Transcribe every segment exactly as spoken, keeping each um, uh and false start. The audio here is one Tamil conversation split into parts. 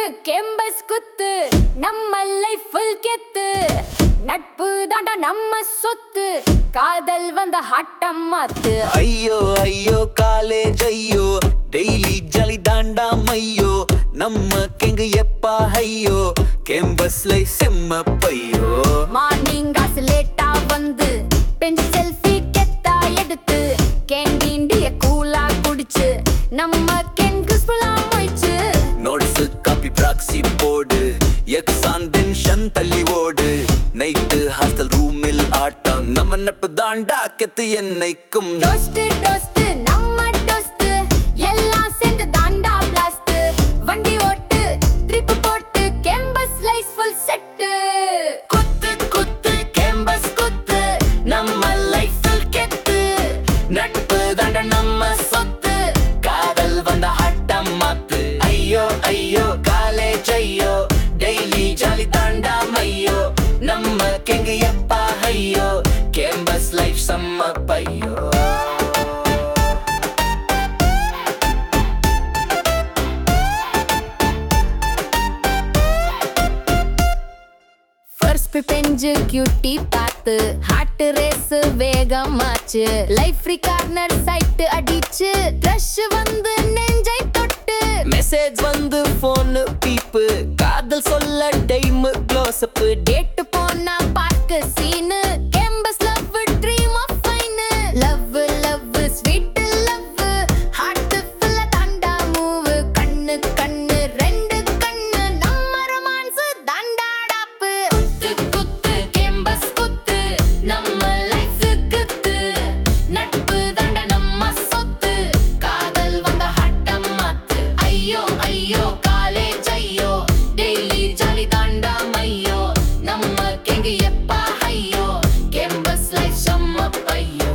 கேம்பஸ் குத்து நம்ம லைஃப் ஃபுல் கெத்து நட்பு தாண்டா நம்ம சொத்து காதல் வந்த ஹட்டம் மாத்து ஐயோ ஐயோ காலேஜ் ஐயோ டெய்லி ஜாலி தாண்டா மையோ நம்ம கெங்க எப்பா ஐயோ கேம்பஸ் லைஃப் செம்ம பையோ மார்னிங் காசு லேட்டா வந்து பெஞ்ச் செல்ஃபி கெத்தா எடுத்து கேண்டீன் டீ கூலா குடிச்சு நம்ம கென்கு ஸ்புலா போயிச்சு நோட்ஸ் காப்பி ப்ராக்ஸி போடு எக்ஸாம் டென்ஷன் தள்ளி ஓடு நைட்டு ஹாஸ்டல் ரூமில் ஆட்டம் நம்ம நட்பு தாண்டா கெத்து என்னைக்கும் டோஸ்ட் டோஸ்ட் நம்ம டோஸ்ட் எல்லாம் சேர்ந்து தாண்டா பிளாஸ்ட் வண்டி ஓட்டு ட்ரிப் போட்டு கேம்பஸ் லைஃப் ஃபுல் செட் குத்து குத்து கேம்பஸ் குத்து நம்ம லைஃப் ஃபுல் கெத்து நட்பு தாண்டா நம்ம சொத்து காதல் வந்த ஹட்டம் மாத்து ஐயோ ஐயோ காலேஜ் ஐயோ டெய்லி ஜாலி தாண்டா மையோ நம்ம கெங்க எப்பா ஐயோ கேம்பஸ் லைஃப் செம்ம பையோ ஃபர்ஸ்ட் பெஞ்சு கியூட்டி பார்த்து ஹார்ட் ரேஸ் வேகமாச்சு லைஃப் ஃப்ரீ கார்னர் சைட் அடிச்சு ரஷ் வந்து நெஞ்சை தொட்டு மெசேஜ் வந்து போன் பீப்பு காதல் சொல்ல டைம் க்ளோஸ் அப் டேட் போனா பார்க்க scene campus love dream of fine love love sweet love heart ஃபுல்ல தாண்டா மூவ் கண்ணு கண்ணு ரெண்டு கண்ணு நம்ம ரொமான்ஸ் தாண்டா டாப்பு குத்து குத்து கேம்பஸ் குத்து நம்ம லைஃப் குத்து நட்பு தாண்டா நம்ம சொத்து காதல் வந்த ஹட்டம் மாத்து ஐயோ ஐயோ காலேஜ் ஐயோ டெய்லி ஜாலி தாண்டா மையோ நம்ம கெங்க எப்பா ஐயோ கேம்பஸ் லைஃப் செம்ம பையோ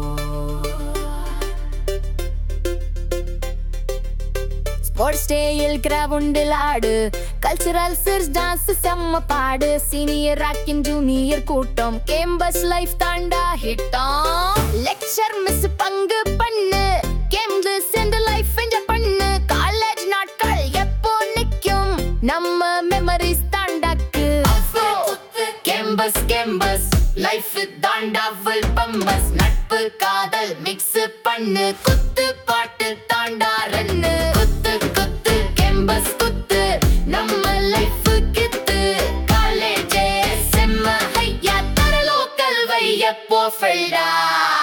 ஸ்போர்ட்ஸ் டேயில் கிரவுண்டில் ஆடு கல்ச்சரல் சிர்ஸ் டான்ஸ் செம்ம பாடு சீனியர் ராக்கின் ஜூனியர் கூட்டம் கேம்பஸ் லைஃப் தாண்டா ஹிட்டம் லெக்சர் மிஸ் பங்கு பண்ணு கேம்ல சேர்ந்து லைஃப் என்ஜாய் பண்ணு காலேஜ் நாட்கள் எப்போ நிக்கும் நம்ம மெமரிஸ் தாண்டாக்கு கேம்பஸ் கேம்பஸ் லைஃப் தாண்டா ஃபுல் பம்பஸ் நட்பு காதல் மிக்ஸ் பண்ணு குத்து பாட்டு தாண்டா ரன்னு குத்து குத்து கேம்பஸ் குத்து நம்ம லைஃப் கித்து காலேஜ் செம்ம ஹையா தர லோக்கல் வையப்போ ஃபெல்டா